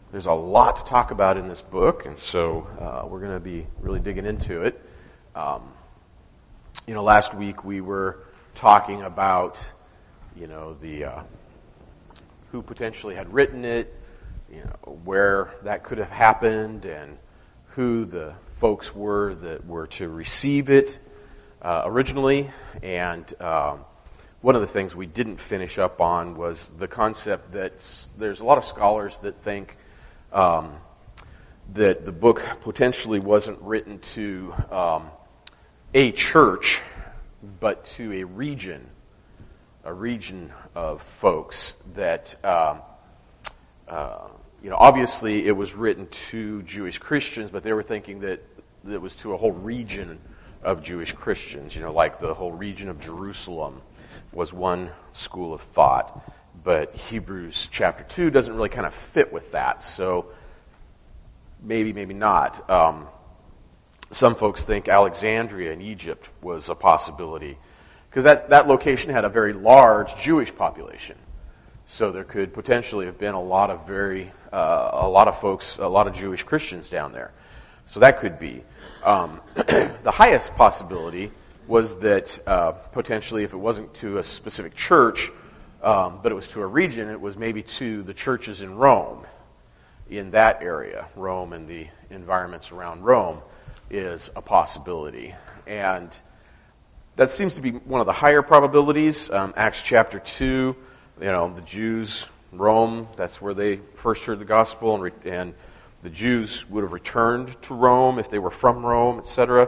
There's a lot to talk about in this book, and so we're going to be really digging into it. Last week we were talking about, the who potentially had written it, where that could have happened, and who the folks were that were to receive it originally. And one of the things we didn't finish up on was the concept that there's a lot of scholars that think that the book potentially wasn't written to a church, but to a region of folks that, obviously it was written to Jewish Christians, but they were thinking that it was to a whole region of Jewish Christians, like the whole region of Jerusalem was one school of thought. But Hebrews chapter 2 doesn't really kind of fit with that, so maybe not. Some folks think Alexandria in Egypt was a possibility, because that location had a very large Jewish population. So there could potentially have been a lot of folks, a lot of Jewish Christians down there. So that could be. The highest possibility was that potentially, if it wasn't to a specific church, but it was to a region, it was maybe to the churches in Rome, in that area. Rome and the environments around Rome is a possibility. And that seems to be one of the higher probabilities. Acts chapter 2, the Jews, Rome, that's where they first heard the gospel, and the Jews would have returned to Rome if they were from Rome, etc.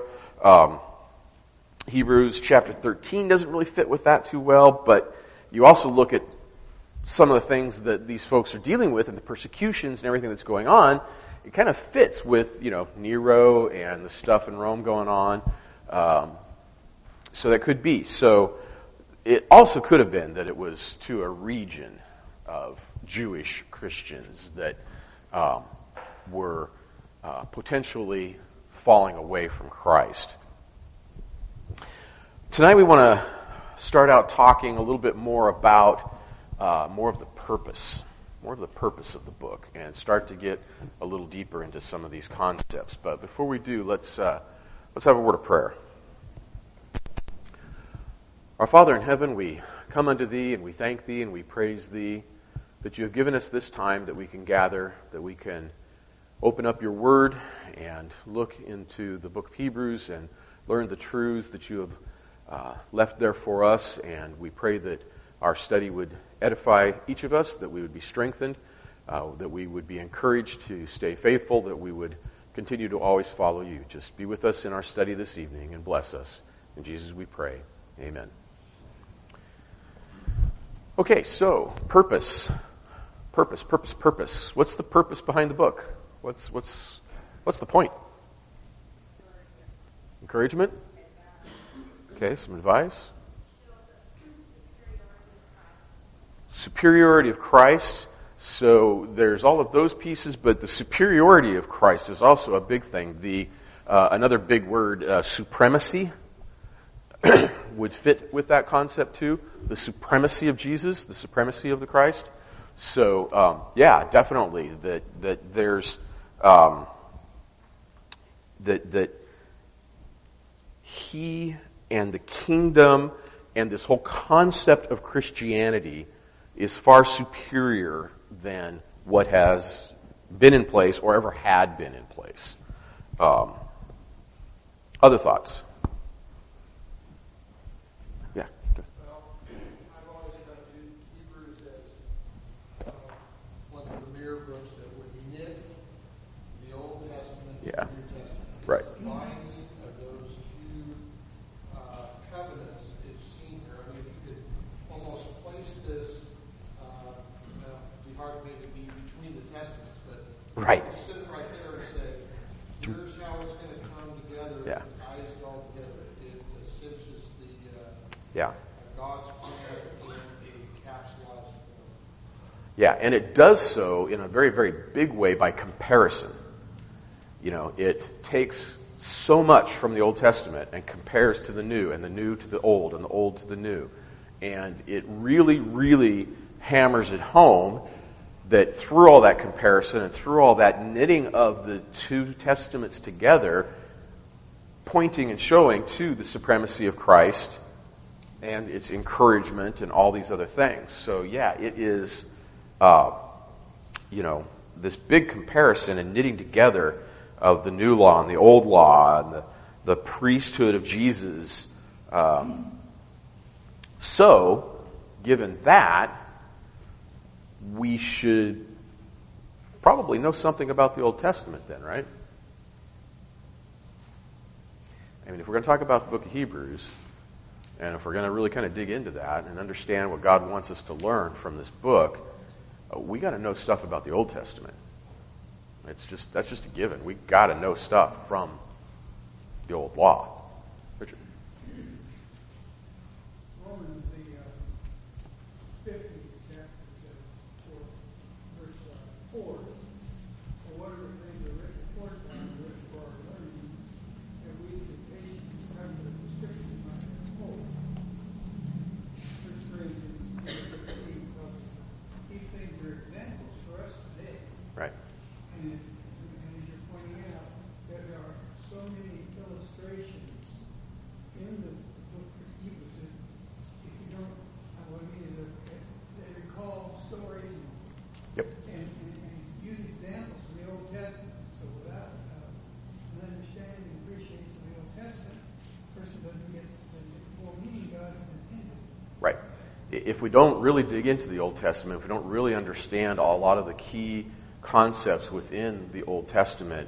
Hebrews chapter 13 doesn't really fit with that too well, but you also look at some of the things that these folks are dealing with and the persecutions and everything that's going on. It kind of fits with, Nero and the stuff in Rome going on. So that could be. So it also could have been that it was to a region of Jewish Christians that were potentially falling away from Christ. Tonight we want to start out talking a little bit more about more of the purpose of the book, and start to get a little deeper into some of these concepts. But before we do, let's have a word of prayer. Our Father in heaven, we come unto Thee and we thank Thee and we praise Thee that You have given us this time that we can gather, that we can open up Your Word and look into the book of Hebrews and learn the truths that You have left there for us. And we pray that our study would edify each of us, that we would be strengthened, that we would be encouraged to stay faithful, that we would continue to always follow You. Just be with us in our study this evening and bless us. In Jesus we pray. Amen. Okay, so purpose. What's the purpose behind the book? What's the point? Encouragement? Okay, some advice. Superiority of Christ. So there's all of those pieces, but the superiority of Christ is also a big thing. The another big word, supremacy, would fit with that concept too. The supremacy of Jesus, the supremacy of the Christ. So definitely that there's that He and the kingdom and this whole concept of Christianity is far superior than what has been in place or ever had been in place. Other thoughts? Yeah. Well, I've always kind of viewed Hebrews as one of the premier books that would knit the Old Testament and the New Testament. Right. The binding of those two covenants is seen here. I mean, you could almost place this, it'd be hard maybe to be between the Testaments, but Right. sit right there and say, here's how it's going to come together. Yeah. It ties it all together. It cinches the God's plan in a capsulized form. Yeah, and it does so in a very, very big way by comparison. It takes so much from the Old Testament and compares to the New, and the New to the Old, and the Old to the New. And it really, really hammers it home that through all that comparison and through all that knitting of the two testaments together, pointing and showing to the supremacy of Christ and its encouragement and all these other things. So yeah, it is, this big comparison and knitting together of the new law and the old law and the priesthood of Jesus. So, given that, we should probably know something about the Old Testament then, right? I mean, if we're going to talk about the book of Hebrews, and if we're going to really kind of dig into that and understand what God wants us to learn from this book, we got to know stuff about the Old Testament. That's just a given. We got to know stuff from the old law. Richard. Romans, the 50th chapter says, verse 4, "For whatever things are written aforetime were written for our learning, and we through patience and comfort of the Scriptures might have hope." Verse 3 tells us these things are examples for us today. Right. And as you're pointing out, there are so many illustrations in the book of Hebrews. If you don't, I want you to recall stories and use examples from the Old Testament. So without an understanding and appreciation of the Old Testament, a person doesn't get the full meaning God has intended. Right. If we don't really dig into the Old Testament, if we don't really understand a lot of the key concepts within the Old Testament,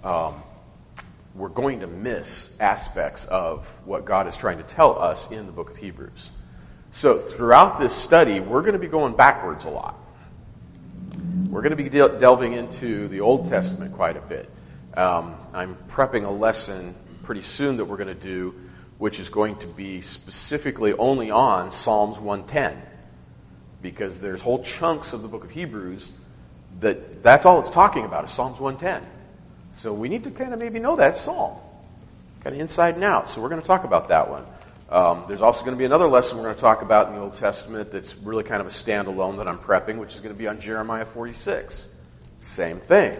we're going to miss aspects of what God is trying to tell us in the book of Hebrews. So throughout this study, we're going to be going backwards a lot. We're going to be delving into the Old Testament quite a bit. I'm prepping a lesson pretty soon that we're going to do, which is going to be specifically only on Psalms 110, because there's whole chunks of the book of Hebrews that's all it's talking about is Psalms 110. So we need to kind of maybe know that psalm, kind of inside and out. So we're going to talk about that one. There's also going to be another lesson we're going to talk about in the Old Testament that's really kind of a standalone that I'm prepping, which is going to be on Jeremiah 46. Same thing.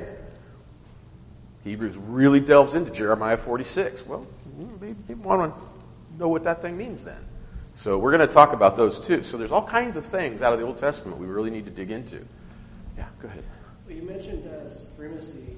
Hebrews really delves into Jeremiah 46. Well, maybe people want to know what that thing means then. So we're going to talk about those too. So there's all kinds of things out of the Old Testament we really need to dig into. Yeah, go ahead. Well, you mentioned supremacy,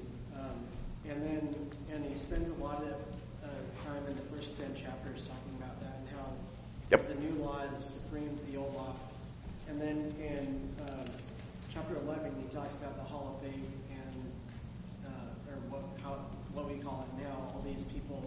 and he spends a lot of time in the first 10 chapters talking about that and how the new law is supreme to the old law. And then in chapter 11, he talks about the Hall of Faith and what we call it now. All these people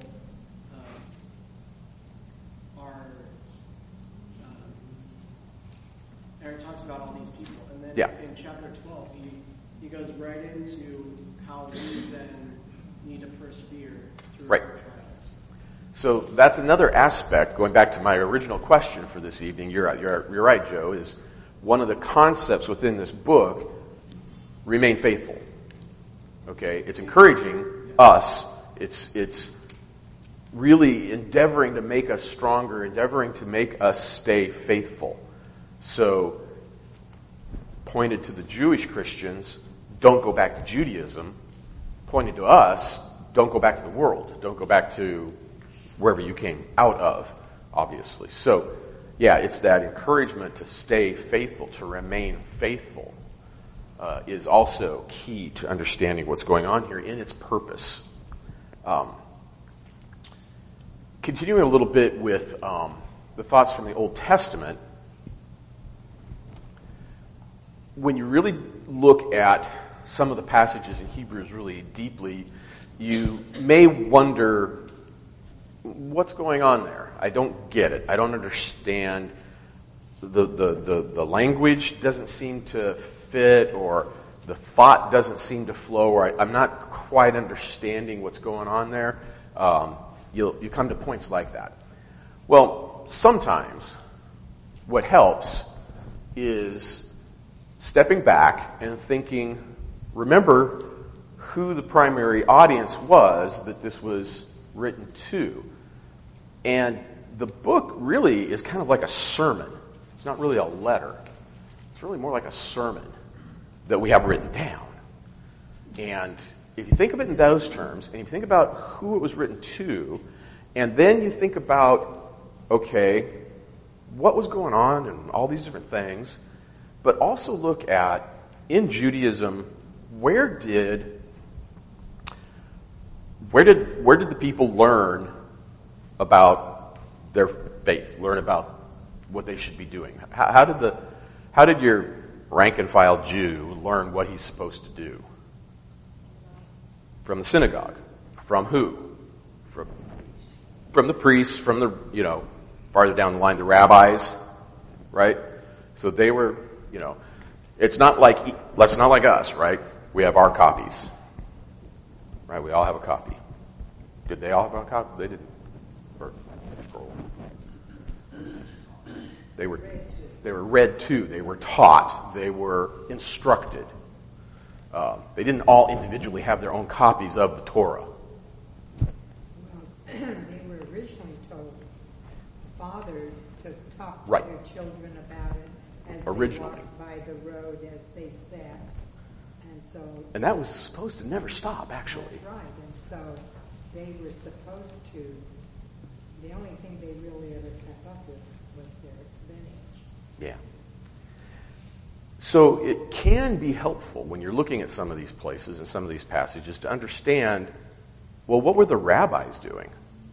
Aaron talks about all these people, and then in chapter 12, he goes right into how we then need to persevere through our trials. So that's another aspect, going back to my original question for this evening. You're right, Joe, is one of the concepts within this book, remain faithful. Okay? It's encouraging us. It's really endeavoring to make us stronger, endeavoring to make us stay faithful. So, pointed to the Jewish Christians, don't go back to Judaism. Pointed to us, don't go back to the world. Don't go back to wherever you came out of, obviously. So, yeah, it's that encouragement to stay faithful, to remain faithful, is also key to understanding what's going on here in its purpose. Continuing a little bit with the thoughts from the Old Testament, when you really look at some of the passages in Hebrews really deeply, you may wonder, what's going on there? I don't get it. I don't understand. The language doesn't seem to fit, or the thought doesn't seem to flow, or I'm not quite understanding what's going on there. You come to points like that. Well, sometimes what helps is stepping back and thinking, remember who the primary audience was that this was written to. And the book really is kind of like a sermon. It's not really a letter. It's really more like a sermon. that we have written down. And if you think of it in those terms, and you think about who it was written to, and then you think about, okay, what was going on and all these different things, but also look at, in Judaism, where did the people learn about their faith, learn about what they should be doing? How did your rank and file Jew learn what he's supposed to do? From the synagogue. From who? From the priests, from the, farther down the line, the rabbis, right? So they were, it's not like us, right? We have our copies, right? We all have a copy. Did they all have a copy? They didn't. They were read to. They were taught. They were instructed. They didn't all individually have their own copies of the Torah. They were originally told fathers to talk to Right. their children about it as Originally. they walked by the road, as they sat. And so And that was supposed to never stop, actually. that's right. And so they were supposed to, the only thing they really ever kept up with was their lineage. Yeah. So it can be helpful when you're looking at some of these places and some of these passages to understand, well, what were the rabbis doing?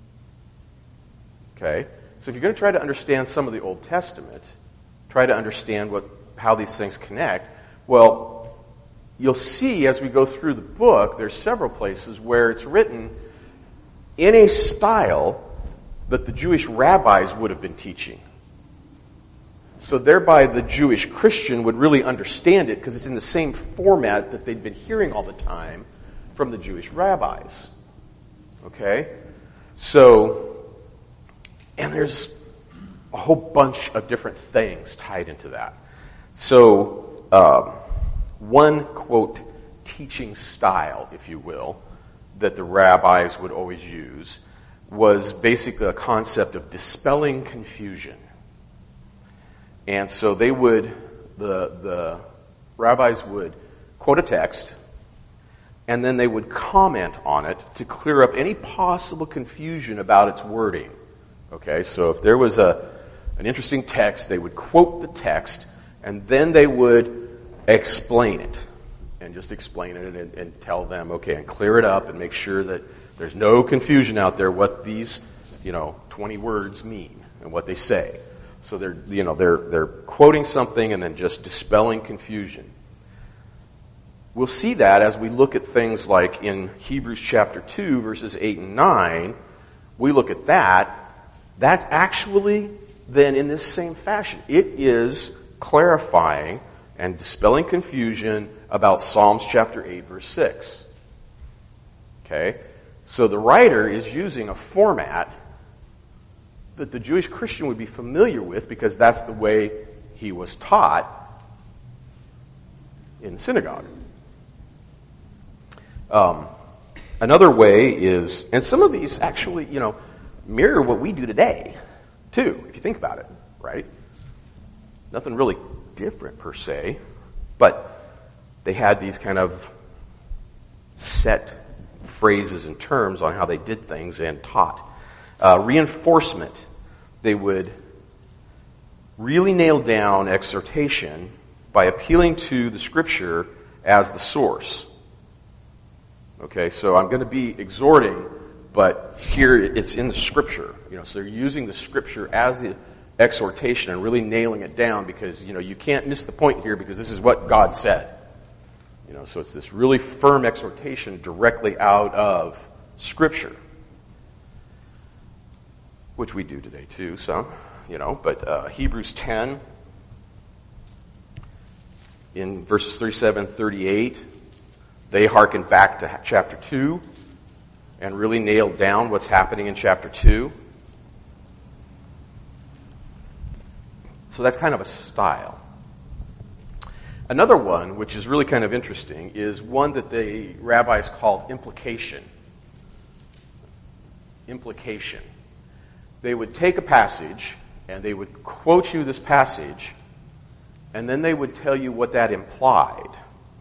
Okay? So if you're going to try to understand some of the Old Testament, try to understand how these things connect, well, you'll see as we go through the book, there's several places where it's written in a style that the Jewish rabbis would have been teaching. So thereby the Jewish Christian would really understand it because it's in the same format that they'd been hearing all the time from the Jewish rabbis. Okay? So, and there's a whole bunch of different things tied into that. So, one, quote, teaching style, if you will, that the rabbis would always use was basically a concept of dispelling confusion. And so they would, the rabbis would quote a text, and then they would comment on it to clear up any possible confusion about its wording. Okay, so if there was an interesting text, they would quote the text, and then they would explain it. And just explain it and tell them, okay, and clear it up and make sure that there's no confusion out there what these, 20 words mean and what they say. So they're quoting something and then just dispelling confusion. We'll see that as we look at things like in Hebrews chapter 2 verses 8 and 9. We look at that. That's actually then in this same fashion. It is clarifying and dispelling confusion about Psalms chapter 8 verse 6. Okay? So the writer is using a format that the Jewish Christian would be familiar with because that's the way he was taught in synagogue. Another way is, and some of these actually, mirror what we do today, too, if you think about it, right? Nothing really different per se, but they had these kind of set phrases and terms on how they did things and taught. Reinforcement. They would really nail down exhortation by appealing to the Scripture as the source. Okay, so I'm going to be exhorting, but here it's in the Scripture. So they're using the Scripture as the exhortation and really nailing it down because, you can't miss the point here because this is what God said. So it's this really firm exhortation directly out of Scripture. Which we do today too, some, but Hebrews 10, in verses 37, 38, they hearken back to chapter 2 and really nailed down what's happening in chapter 2. So that's kind of a style. Another one, which is really kind of interesting, is one that the rabbis called implication. Implication. They would take a passage, and they would quote you this passage, and then they would tell you what that implied.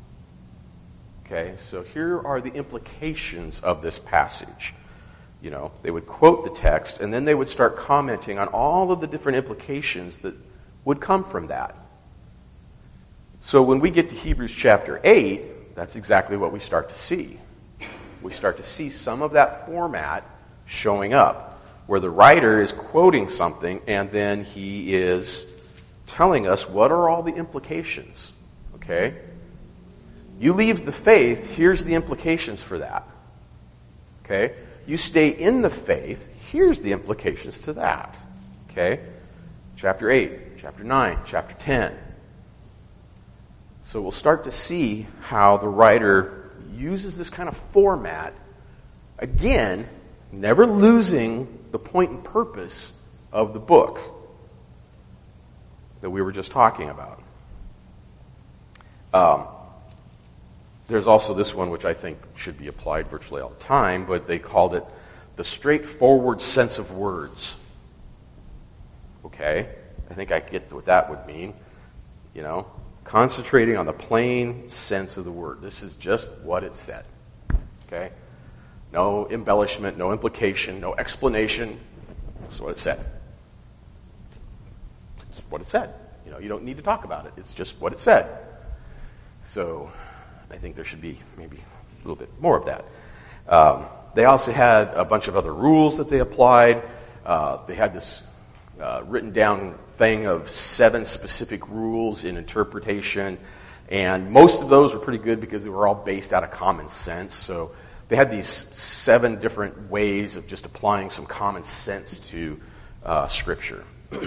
Okay, so here are the implications of this passage. They would quote the text, and then they would start commenting on all of the different implications that would come from that. So when we get to Hebrews chapter 8, that's exactly what we start to see. We start to see some of that format showing up, where the writer is quoting something, and then he is telling us what are all the implications. Okay? You leave the faith, here's the implications for that. Okay? You stay in the faith, here's the implications to that. Okay? Chapter 8, chapter 9, chapter 10. So we'll start to see how the writer uses this kind of format, again, never losing the point and purpose of the book that we were just talking about. There's also this one which I think should be applied virtually all the time, but they called it the straightforward sense of words. Okay? I think I get what that would mean. Concentrating on the plain sense of the word. This is just what it said. Okay? No embellishment, no implication, no explanation. That's what it said. It's what it said. You don't need to talk about it. It's just what it said. So, I think there should be maybe a little bit more of that. They also had a bunch of other rules that they applied. They had this written down thing of 7 specific rules in interpretation, and most of those were pretty good because they were all based out of common sense. So they had these 7 different ways of just applying some common sense to Scripture.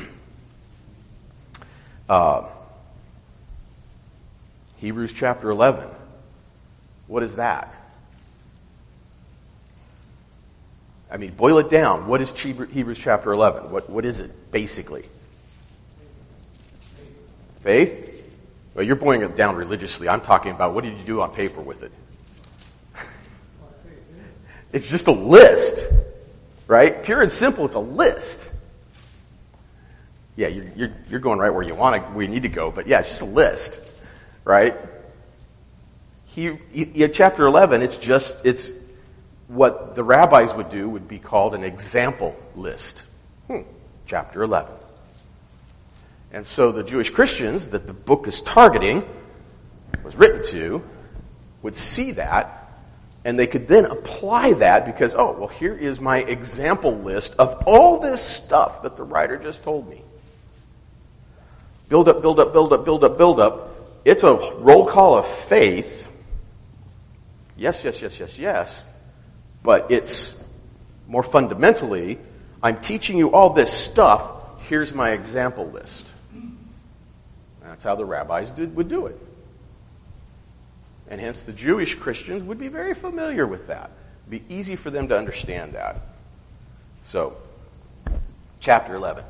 Hebrews chapter 11. What is that? Boil it down. What is Hebrews chapter 11? What is it, basically? Faith? Well, you're boiling it down religiously. I'm talking about what did you do on paper with it? It's just a list, right? Pure and simple, it's a list. Yeah, you're going right where you need to go, but yeah, it's just a list, right? Chapter 11, it's what the rabbis would do would be called an example list. Chapter 11. And so the Jewish Christians that the book is targeting, was written to, would see that, and they could then apply that because, here is my example list of all this stuff that the writer just told me. Build up, build up, build up, build up, build up. It's a roll call of faith. Yes, yes, yes, yes, yes. But it's more fundamentally, I'm teaching you all this stuff. Here's my example list. That's how the rabbis would do it. And hence the Jewish Christians would be very familiar with that. It'd be easy for them to understand that. So, chapter 11.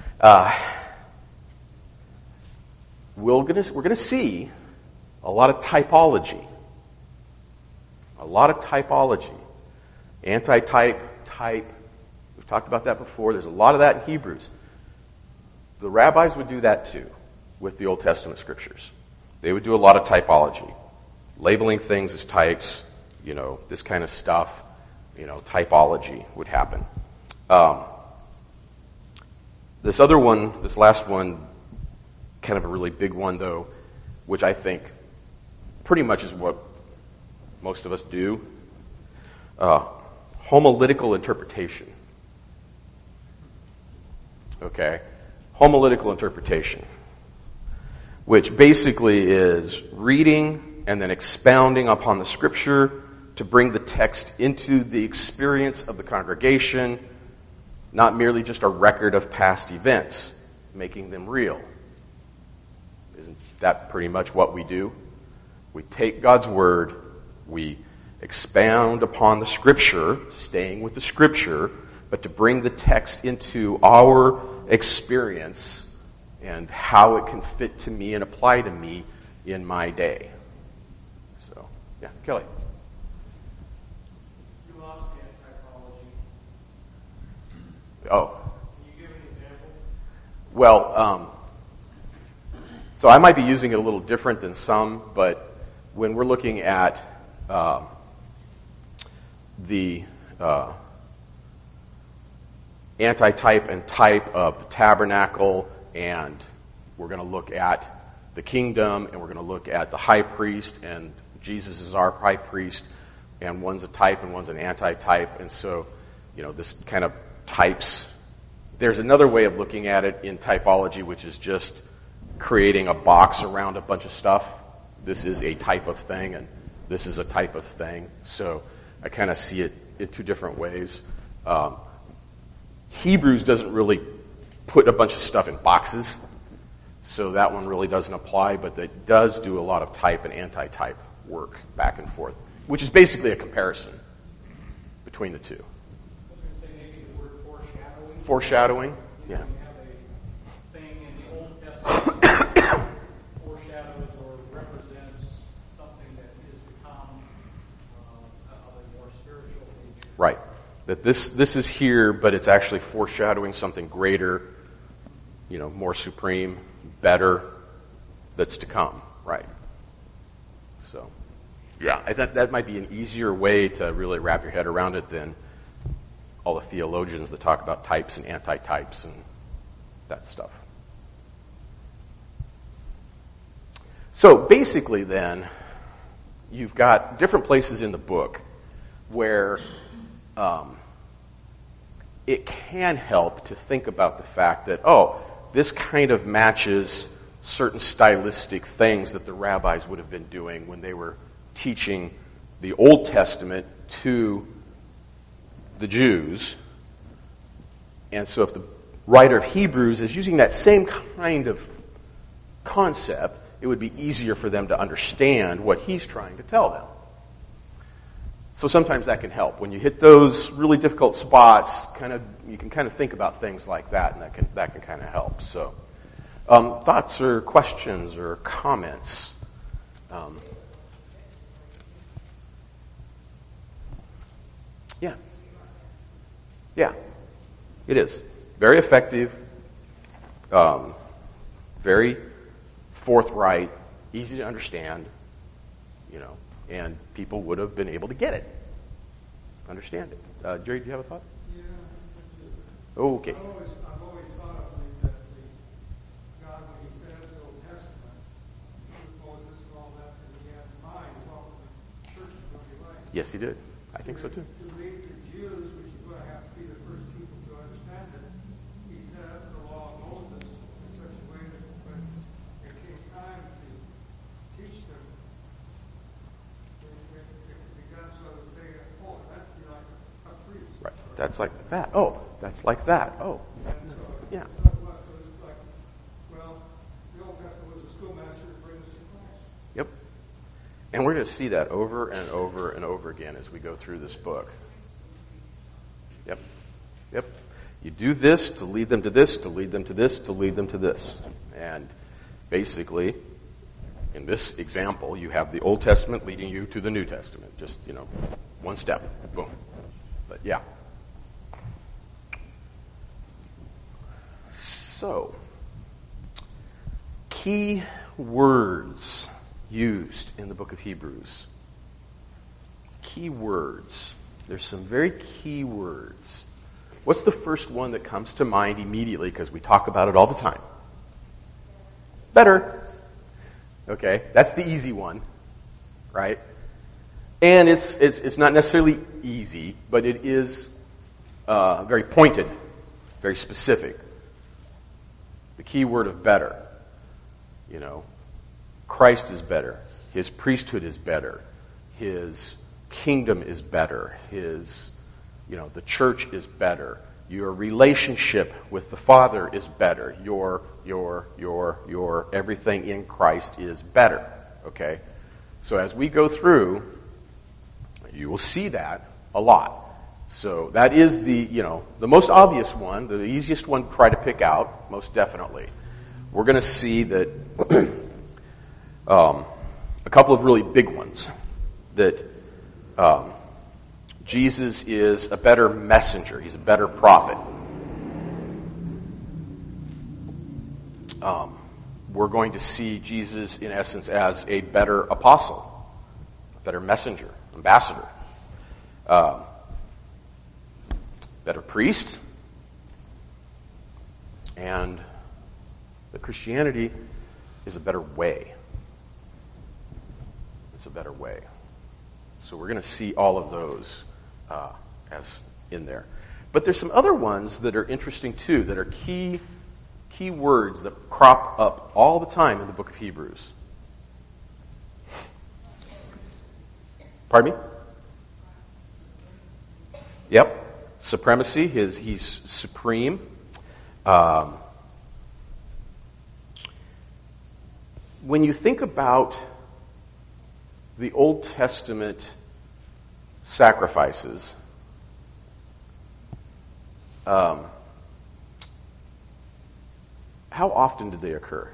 We're going to see a lot of typology. A lot of typology. Anti-type, type. We've talked about that before. There's a lot of that in Hebrews. The rabbis would do that too with the Old Testament scriptures. They would do a lot of typology. Labeling things as types, this kind of stuff, typology would happen. This last one, kind of a really big one though, which I think pretty much is what most of us do. Homiletical interpretation. Okay? Homiletical interpretation. Which basically is reading and then expounding upon the scripture to bring the text into the experience of the congregation, not merely just a record of past events, making them real. Isn't that pretty much what we do? We take God's word, we expound upon the scripture, staying with the scripture, but to bring the text into our experience and how it can fit to me and apply to me in my day. So, yeah, Kelly. You lost me at typology. Oh. Can you give an example? Well, so I might be using it a little different than some, but when we're looking at the antitype and type of the tabernacle, and we're going to look at the kingdom, and we're going to look at the high priest, and Jesus is our high priest, and one's a type and one's an antitype, and so, this kind of types. There's another way of looking at it in typology, which is just creating a box around a bunch of stuff. This is a type of thing, and this is a type of thing. So I kind of see it in two different ways. Hebrews doesn't really put a bunch of stuff in boxes, so that one really doesn't apply, but it does do a lot of type and anti-type work back and forth, which is basically a comparison between the two. I was going to say maybe the word foreshadowing. Foreshadowing, yeah. You have a thing in the Old Testament that foreshadows or represents something that is to come of a more spiritual nature. Right. That this is here, but it's actually foreshadowing something greater, more supreme, better, that's to come. Right. So, yeah, that might be an easier way to really wrap your head around it than all the theologians that talk about types and antitypes and that stuff. So basically then, you've got different places in the book where it can help to think about the fact that, this kind of matches certain stylistic things that the rabbis would have been doing when they were teaching the Old Testament to the Jews. And so if the writer of Hebrews is using that same kind of concept, it would be easier for them to understand what he's trying to tell them. So sometimes that can help. When you hit those really difficult spots, you can kind of think about things like that, and that can kind of help. So, thoughts or questions or comments? Yeah, it is very effective, very forthright, easy to understand, and people would have been able to get it, understand it. Jerry, do you have a thought? Yeah. Oh, okay. I've always thought of that God, when he said the Old Testament, with Moses and all that he had in mind, what the church is going to be like. Yes, he did. I think so too. To read to Jews, which is going to have to be the first people to understand it, he said the law of Moses in such a way that when it came time to teach them, it could be done so that they, that'd be like a priest. Right. That's like that. Oh, that's like that. Oh, yeah. So it's like, the Old Testament was a schoolmaster to bring us to Christ. Yep. And we're going to see that over and over and over again as we go through this book. Yep. You do this to lead them to this, to lead them to this, to lead them to this. And basically, in this example, you have the Old Testament leading you to the New Testament. Just, one step. Boom. But yeah. So, key words used in the book of Hebrews. Key words. There's some very key words. What's the first one that comes to mind immediately, because we talk about it all the time? Better. Okay, that's the easy one, right? And it's not necessarily easy, but it is very pointed, very specific. The key word of better. Christ is better. His priesthood is better. His kingdom is better. The church is better. Your relationship with the Father is better. Your everything in Christ is better. Okay? So as we go through, you will see that a lot. So that is the most obvious one, the easiest one to try to pick out, most definitely. We're going to see that a couple of really big ones, that Jesus is a better messenger. He's a better prophet. We're going to see Jesus, in essence, as a better apostle. better messenger, ambassador, better priest, and that Christianity is a better way. It's a better way. So we're going to see all of those as in there. But there's some other ones that are interesting too, that are key words that crop up all the time in the book of Hebrews. Pardon me? Yep. Supremacy. He's supreme. When you think about the Old Testament sacrifices, how often did they occur?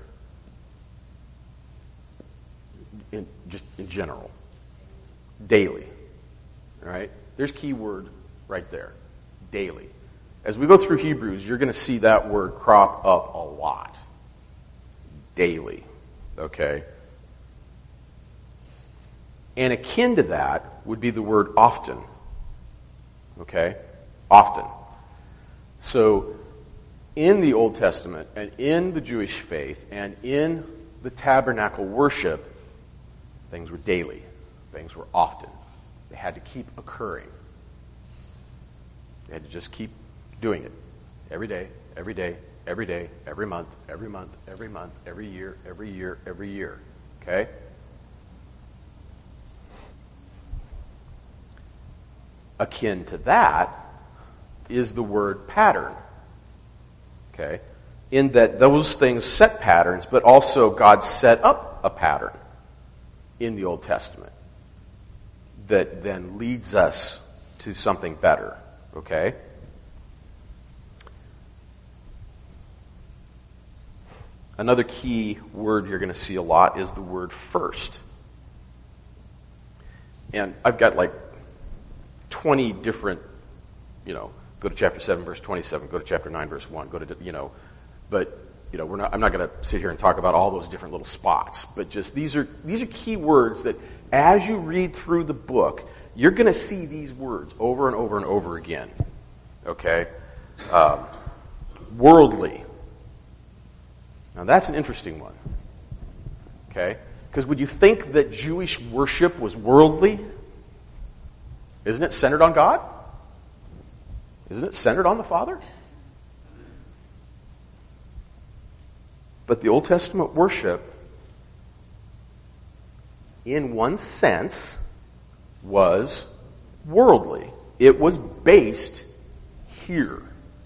Just in general. Daily. All right? There's key word right there. Daily. As we go through Hebrews, you're going to see that word crop up a lot. Daily. Okay? And akin to that would be the word often. Okay? Often. So, in the Old Testament, and in the Jewish faith, and in the tabernacle worship, things were daily. Things were often. They had to keep occurring. They had to just keep doing it. Every day, every day, every day, every month, every month, every month, every year, every year, every year. Okay? Akin to that is the word pattern. Okay? In that those things set patterns, but also God set up a pattern in the Old Testament that then leads us to something better. Okay? Another key word you're going to see a lot is the word first. And I've got like 20 different, go to chapter 7, verse 27, go to chapter 9, verse 1, but I'm not going to sit here and talk about all those different little spots, but just these are key words that as you read through the book, you're going to see these words over and over and over again. Okay? Worldly. Now that's an interesting one. Okay? Because would you think that Jewish worship was worldly? Isn't it centered on God? Isn't it centered on the Father? But the Old Testament worship, in one sense, was worldly. It was based here.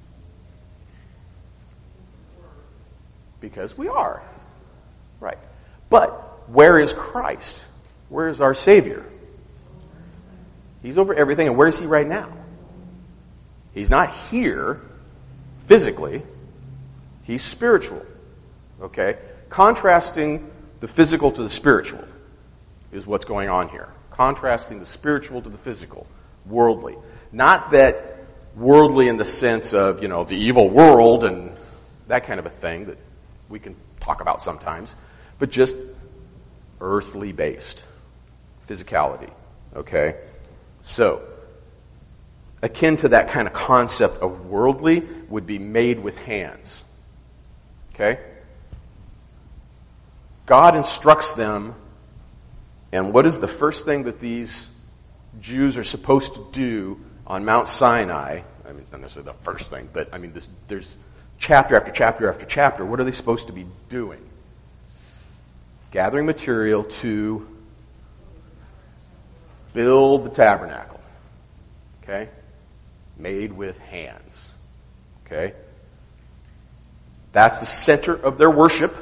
Because we are. Right. But where is Christ? Where is our Savior? He's over everything, and where is He right now? He's not here physically. He's spiritual. Okay? Contrasting the physical to the spiritual is what's going on here. Contrasting the spiritual to the physical. Worldly. Not that worldly in the sense of, the evil world and that kind of a thing that we can talk about sometimes, but just earthly based. Physicality. Okay? So, akin to that kind of concept of worldly would be made with hands. Okay? God instructs them, and what is the first thing that these Jews are supposed to do on Mount Sinai? I mean, it's not necessarily the first thing, but there's chapter after chapter after chapter. What are they supposed to be doing? Gathering material to build the tabernacle. Okay? Made with hands. Okay? That's the center of their worship.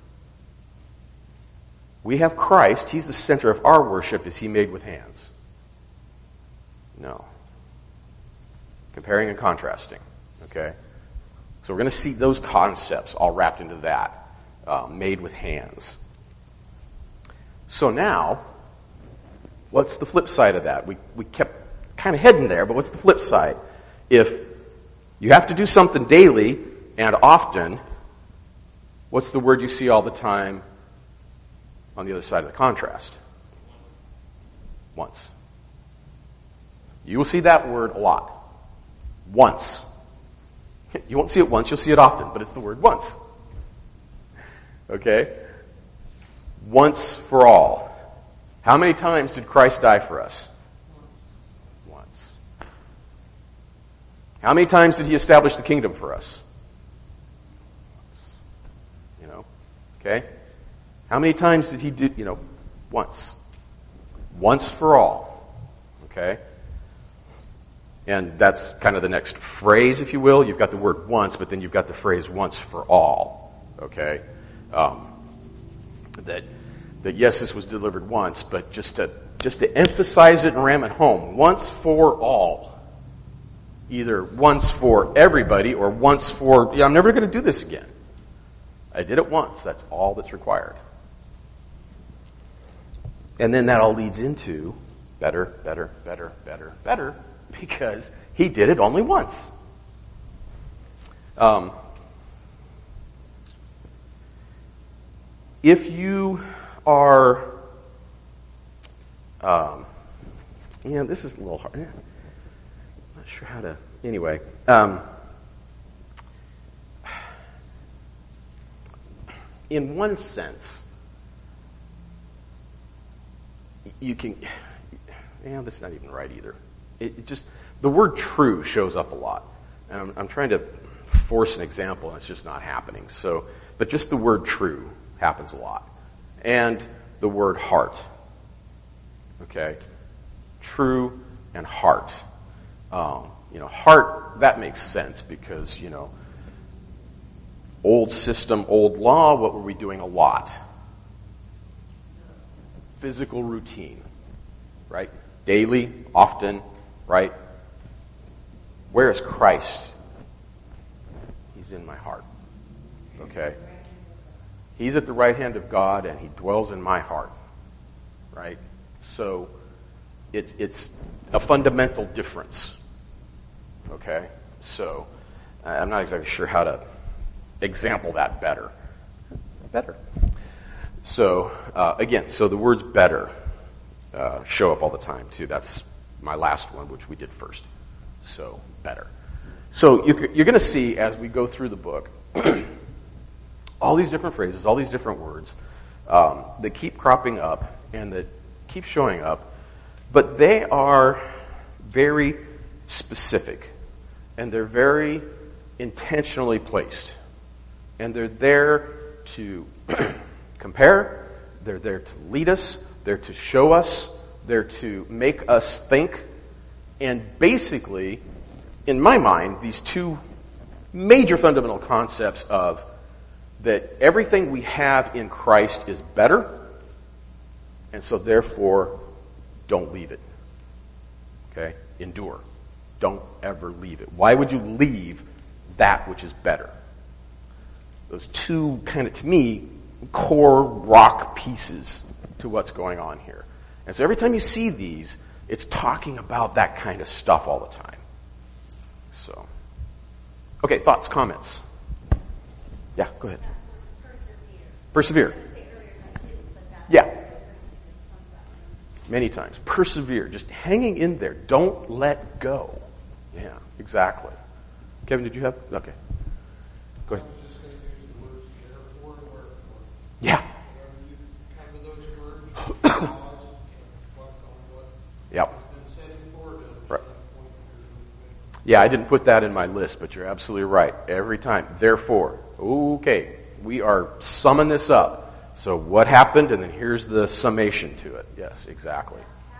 We have Christ. He's the center of our worship. Is He made with hands? No. Comparing and contrasting. Okay? So we're going to see those concepts all wrapped into that. Made with hands. So now, what's the flip side of that? We kept kind of heading there, but what's the flip side? If you have to do something daily and often, what's the word you see all the time on the other side of the contrast? Once. You will see that word a lot. Once. You won't see it once, you'll see it often, but it's the word once. Okay? Once for all. How many times did Christ die for us? Once. How many times did he establish the kingdom for us? Once. Okay? How many times did he do, once. Once for all. Okay? And that's kind of the next phrase, if you will. You've got the word once, but then you've got the phrase once for all. Okay? That yes, this was delivered once, but just to emphasize it and ram it home. Once for all. Either once for everybody or once for, I'm never going to do this again. I did it once. That's all that's required. And then that all leads into better, better, better, better, better, because he did it only once. If you are, this is a little hard. I'm not sure how to, anyway. In one sense, you can, that's not even right either. It just, the word true shows up a lot. And I'm trying to force an example and it's just not happening. So, but just the word true happens a lot. And the word heart. Okay? True and heart. Heart, that makes sense because, old system, old law, what were we doing a lot? Physical routine. Right? Daily, often, right? Where is Christ? He's in my heart. Okay? He's at the right hand of God and he dwells in my heart. Right? So, it's a fundamental difference. Okay? So, I'm not exactly sure how to example that better. So, again, the words better show up all the time too. That's my last one, which we did first. So, better. So, you're going to see as we go through the book, all these different phrases, all these different words that keep cropping up and that keep showing up, but they are very specific and they're very intentionally placed. And they're there to compare, they're there to lead us, they're to show us, they're to make us think, and basically, in my mind, these two major fundamental concepts of that everything we have in Christ is better, and so therefore, don't leave it. Okay? Endure. Don't ever leave it. Why would you leave that which is better? Those two kind of, to me, core rock pieces to what's going on here. And so every time you see these, it's talking about that kind of stuff all the time. So, okay, thoughts, comments? Yeah, go ahead. Persevere. Yeah. Many times. Persevere. Just hanging in there. Don't let go. Yeah, exactly. Kevin, did you have? Okay. Go ahead. Yeah. Yep. Right. Yeah, I didn't put that in my list, but you're absolutely right. Every time. Therefore. Okay. We are summing this up. So what happened? And then here's the summation to it. Yes, exactly.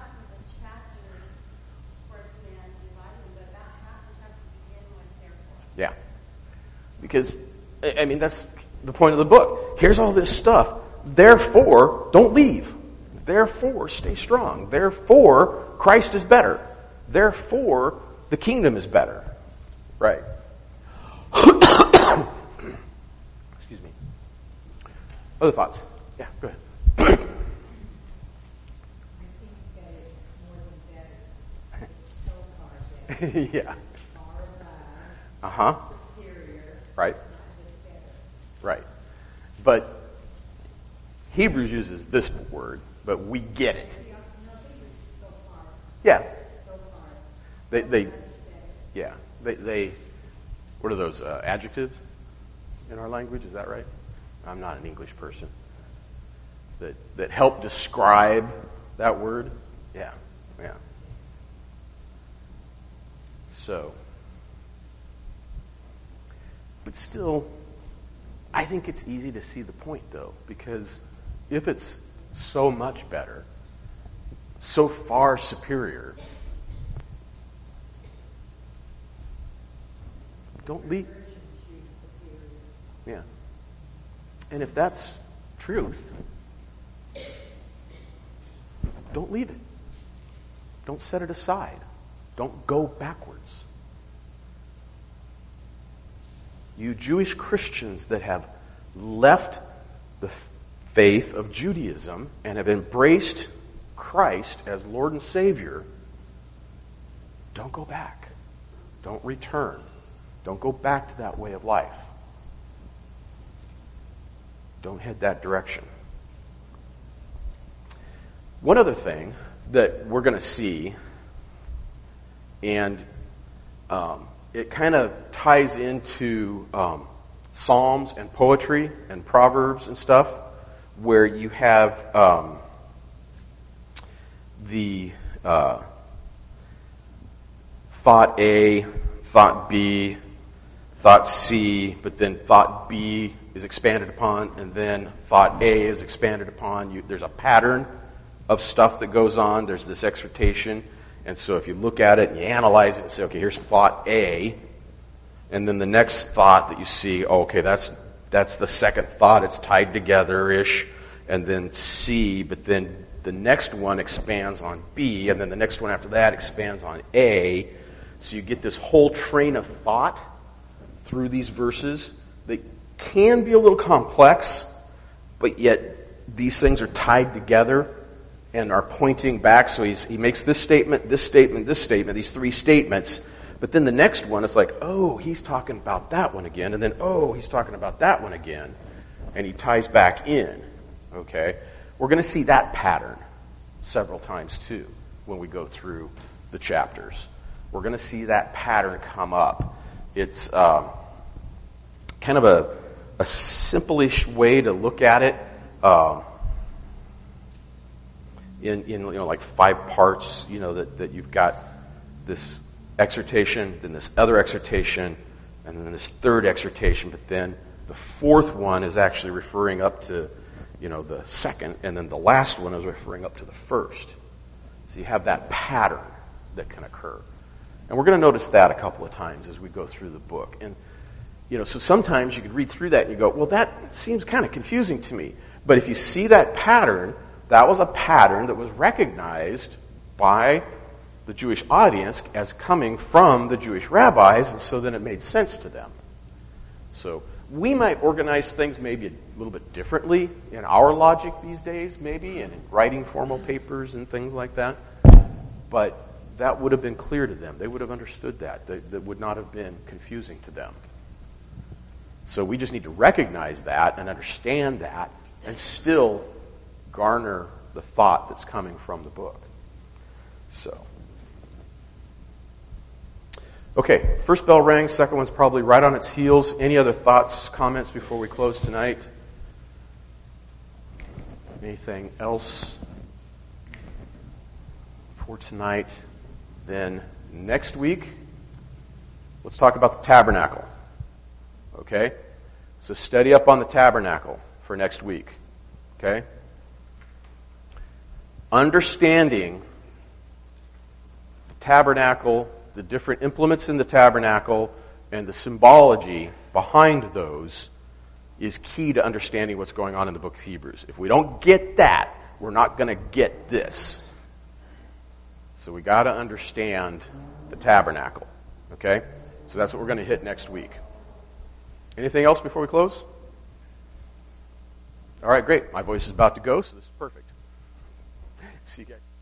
Yeah. Because, that's the point of the book. Here's all this stuff. Therefore, don't leave. Therefore, stay strong. Therefore, Christ is better. Therefore, the kingdom is better. Right. Excuse me. Other thoughts? Yeah, go ahead. I think that it's more than better. It's so far better. Yeah. Far above. Superior. Right. Not just better. Right. But Hebrews uses this word, but we get it. No, he was so Yeah. so far. They yeah. They what are those, adjectives in our language? Is that right? I'm not an English person. That help describe that word? Yeah. Yeah. So, but still, I think it's easy to see the point, though, because if it's so much better, so far superior, don't leave. Yeah. And if that's truth, don't leave it. Don't set it aside. Don't go backwards. You Jewish Christians that have left the faith of Judaism and have embraced Christ as Lord and Savior, don't go back. Don't return. Don't go back to that way of life. Don't head that direction. One other thing that we're going to see, and it kind of ties into Psalms and poetry and Proverbs and stuff, where you have the thought A, thought B, thought C, but then thought B is expanded upon, and then thought A is expanded upon. There's a pattern of stuff that goes on. There's this exhortation. And so if you look at it and you analyze it and say, okay, here's thought A, and then the next thought that you see, okay, that's the second thought. It's tied together-ish. And then C, but then the next one expands on B, and then the next one after that expands on A. So you get this whole train of thought through these verses that can be a little complex, but yet these things are tied together and are pointing back. So he makes this statement, this statement, this statement, these three statements. But then the next one is like, oh, he's talking about that one again. And then, oh, he's talking about that one again. And he ties back in. Okay? We're going to see that pattern several times too when we go through the chapters. We're going to see that pattern come up. It's kind of a simple-ish way to look at it. In like 5 parts, that you've got this exhortation, then this other exhortation, and then this third exhortation, but then the fourth one is actually referring up to, the second, and then the last one is referring up to the first. So you have that pattern that can occur. And we're going to notice that a couple of times as we go through the book. And, so sometimes you could read through that and you go, well, that seems kind of confusing to me. But if you see that pattern, that was a pattern that was recognized by the Jewish audience as coming from the Jewish rabbis, and so then it made sense to them. So we might organize things maybe a little bit differently in our logic these days, maybe, and in writing formal papers and things like that. But that would have been clear to them. They would have understood that. That would not have been confusing to them. So we just need to recognize that and understand that and still garner the thought that's coming from the book. So, okay, first bell rang, second one's probably right on its heels. Any other thoughts, comments before we close tonight? Anything else for tonight? Then next week, let's talk about the tabernacle. Okay? So study up on the tabernacle for next week. Okay? Understanding the tabernacle, the different implements in the tabernacle, and the symbology behind those is key to understanding what's going on in the book of Hebrews. If we don't get that, we're not going to get this. So we got to understand the tabernacle. Okay? So that's what we're going to hit next week. Anything else before we close? All right, great. My voice is about to go, so this is perfect. See you guys.